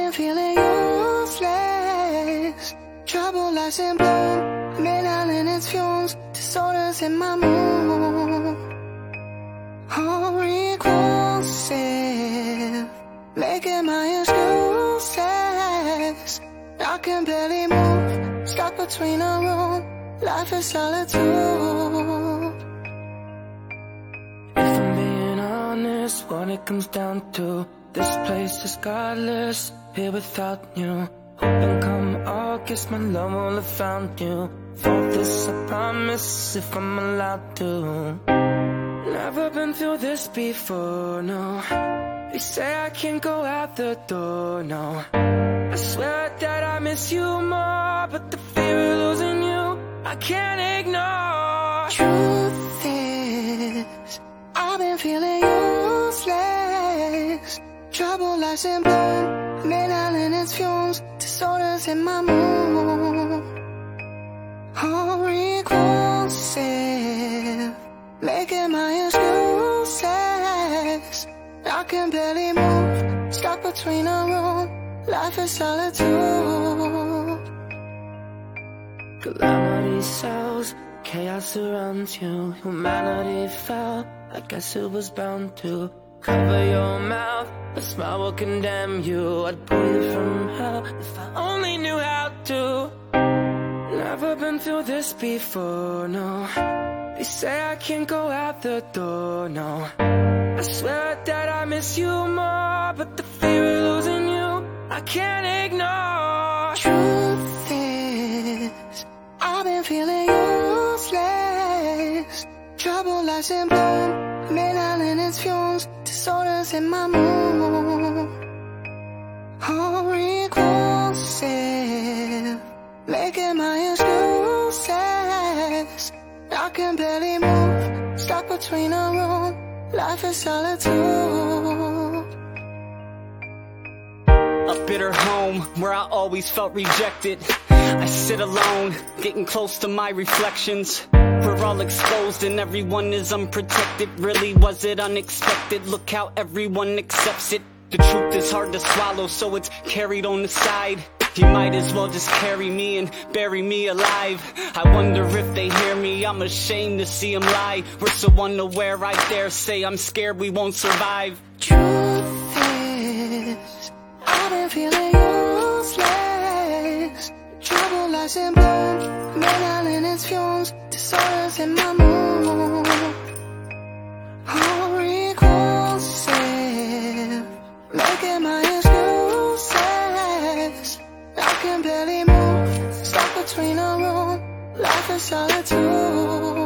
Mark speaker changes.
Speaker 1: been feeling useless. Trouble lies in bloom, midnight its fumes, disorders in my mood. All repulsive, making my excuses. I can barely move, stuck between a room. Life is solitude.
Speaker 2: If I'm being honest, what it comes down to, this place is godless, here without you. Hoping come August, my love will have found you. For this I promise, if I'm allowed to. Never been through this before, no. They say I can't go out the door, no. I swear that I miss you more, but the fear of losing you I can't ignore.
Speaker 1: Truth is, I've been feeling useless. Trouble lies in bloom, midnight its fumes, disorders in my mood. All repulsive, making my excuses. I can barely move, stuck between a room. Life is solitude.
Speaker 2: Calamity sells, chaos surrounds you. Humanity fell, I guess it was bound to. Cover your mouth, a smile will condemn you. I'd pull you from hell if I only knew how to. Never been through this before, no. They say I can't go out the door, no. I swear that I miss you more, but the fear of losing you I can't ignore.
Speaker 1: Truth is, I've been feeling useless. Trouble lies in bloom, midnight its fumes, disorders in my mood. All repulsive, making my excuses. I can barely move, stuck between a room. Life is solitude.
Speaker 3: A bitter home where I always felt rejected. I sit alone, getting close to my reflections. We're all exposed and everyone is unprotected. Really, was it unexpected? Look how everyone accepts it. The truth is hard to swallow, so it's carried on the side. You might as well just carry me and bury me alive. I wonder if they hear me, I'm ashamed to see them lie. We're so unaware, right there, say I'm scared we won't survive.
Speaker 1: Truth is, I've been feeling useless. Trouble lies in bloom, midnight its fumes, disorders in my mood. All repulsive, making my excuses. I can barely move, stuck between a room. Life is solitude.